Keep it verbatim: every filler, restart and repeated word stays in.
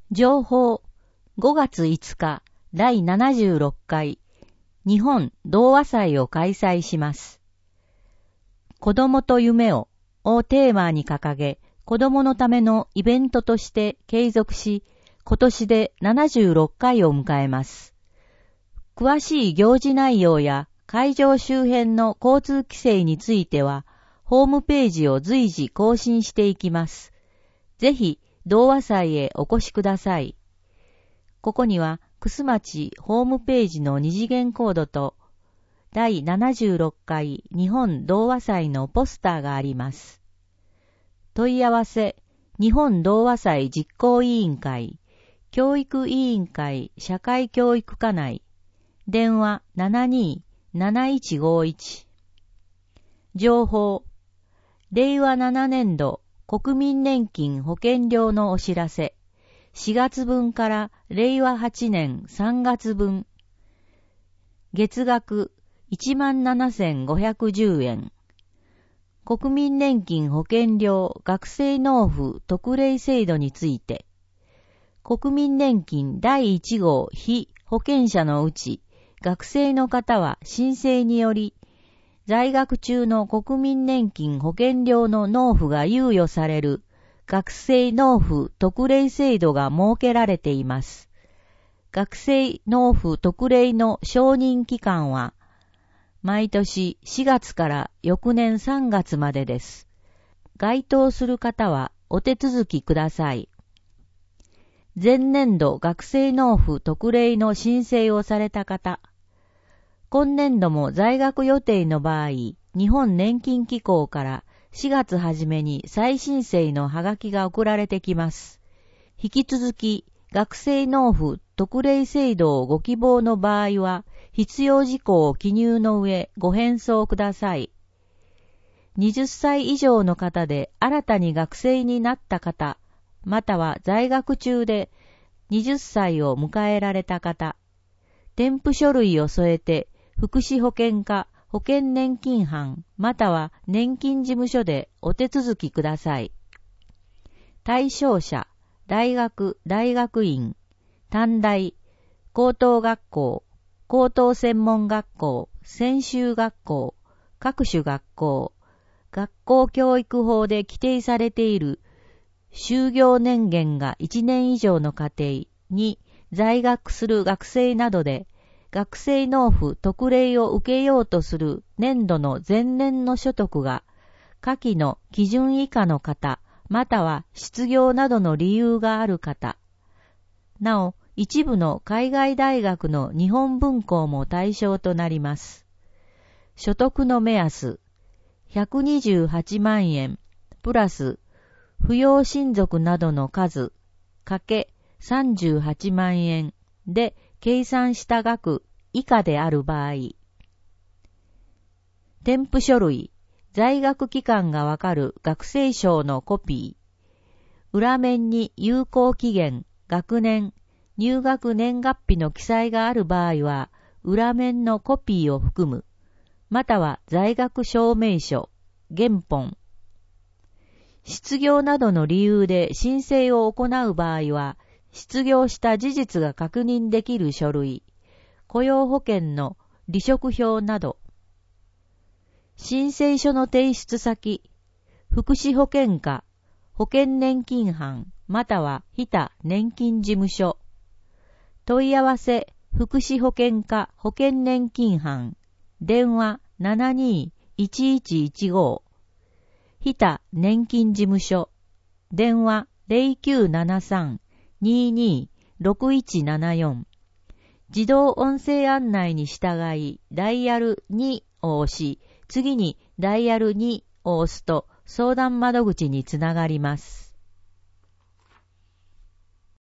情報ごがついつかだいななじゅうろっかい日本童話祭を開催します。子供と夢ををテーマに掲げ、子供のためのイベントとして継続し、今年でななじゅうろっかいを迎えます。詳しい行事内容や会場周辺の交通規制については、ホームページを随時更新していきます。ぜひ、童話祭へお越しください。ここには、楠町ホームページの二次元コードと、だいななじゅうろっかい日本童話祭のポスターがあります。問い合わせ、日本童話祭実行委員会、教育委員会社会教育課内、電話 ななにーなないちごいち。情報、れいわななねんど国民年金保険料のお知らせ、しがつぶんかられいわはちねんさんがつぶん、月額 いちまんななせんごひゃくじゅうえん、国民年金保険料学生納付特例制度について、国民年金だいいちごう被保険者のうち、学生の方は申請により、在学中の国民年金保険料の納付が猶予される学生納付特例制度が設けられています。学生納付特例の承認期間は、毎年しがつから翌年さんがつまでです。該当する方はお手続きください。前年度学生納付特例の申請をされた方、今年度も在学予定の場合、日本年金機構からしがつ初めに再申請のハガキが送られてきます。引き続き、学生納付特例制度をご希望の場合は、必要事項を記入の上ご返送ください。はたち以上の方で新たに学生になった方、または在学中ではたちを迎えられた方、添付書類を添えて福祉保険課保険年金班または年金事務所でお手続きください。対象者、大学、大学院、短大、高等学校、高等専門学校、専修学校、各種学校、学校教育法で規定されている就業年限がいちねん以上の家庭に在学する学生などで、学生納付特例を受けようとする年度の前年の所得が下記の基準以下の方、または失業などの理由がある方。なお、一部の海外大学の日本文校も対象となります。所得の目安、ひゃくにじゅうはちまんえん、プラス、扶養親族などの数、かけさんじゅうはちまんえんで計算した額以下である場合。添付書類、在学期間がわかる学生証のコピー、裏面に有効期限、学年、入学年月日の記載がある場合は、裏面のコピーを含む、または在学証明書、原本。失業などの理由で申請を行う場合は、失業した事実が確認できる書類、雇用保険の離職票など、申請書の提出先、福祉保険課、保険年金班、または日田年金事務所、問い合わせ、福祉保険課保険年金班、電話 ななにーいちいちいちご、日田年金事務所、電話 ゼロきゅうななさん にーにーろくいちななよん、自動音声案内に従いダイヤルにを押し、次にダイヤルにを押すと相談窓口につながります。